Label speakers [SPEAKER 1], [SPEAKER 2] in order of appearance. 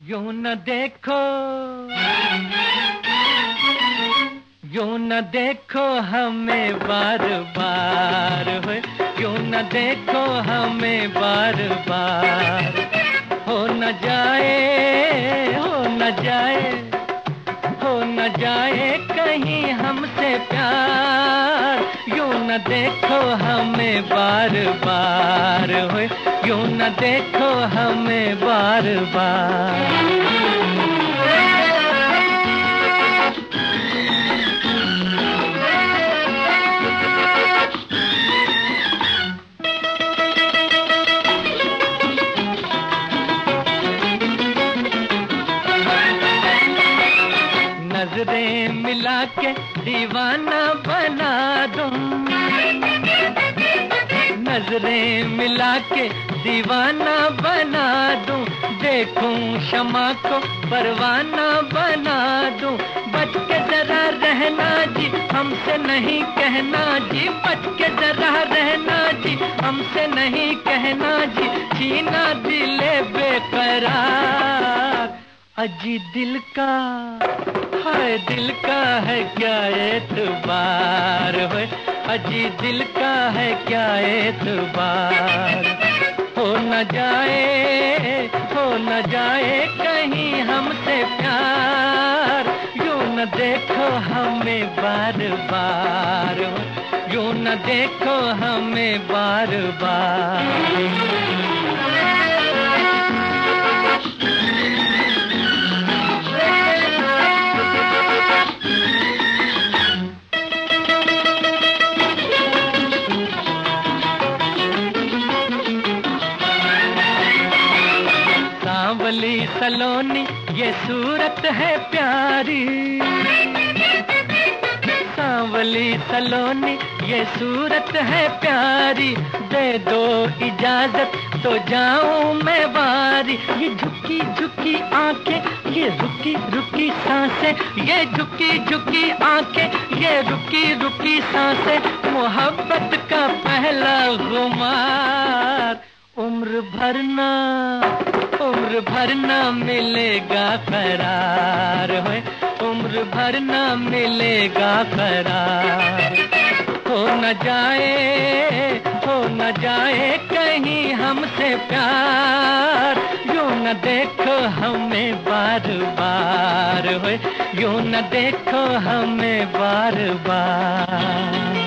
[SPEAKER 1] यूं न देखो, यूं न देखो हमें बार बार, हो यूं न देखो हमें बार बार। हो न जाए, हो न जाए, हो न जाए कहीं हमसे प्यार। यूं न देखो हमें बार बार, हो यूं न देखो हमें बार बार। नजरें मिला के दीवाना बना दूं, नजरें मिला के दीवाना बना दूं। देखूं शमा को परवाना बना दूं। बच के जरा रहना जी, हमसे नहीं कहना जी। बच के जरा रहना जी, हमसे नहीं कहना जी। छीना दिले बेकरार, अजी दिल का, हाय दिल का है क्या एतबार, है अजी दिल का है क्या एतबार। हो न जाए, हो न जाए कहीं हमसे प्यार। यूं न देखो हमें बार बार, यूं न देखो हमें बार बार। सांवली सलोनी ये सूरत है प्यारी, सांवली सलोनी ये सूरत है प्यारी। दे दो इजाजत तो जाऊं मैं बारी। ये झुकी झुकी आंखें, ये रुकी रुकी सांसें, ये झुकी झुकी आंखें, ये रुकी रुकी सांसें। मोहब्बत का पहला खुमार, उम्र भर ना, उम्र भर ना मिलेगा करार, है उम्र भर ना मिलेगा करार। हो न जाए, हो न जाए कहीं हमसे प्यार। यूं न देखो हमें बार बार, हो यूं न देखो हमें बार बार।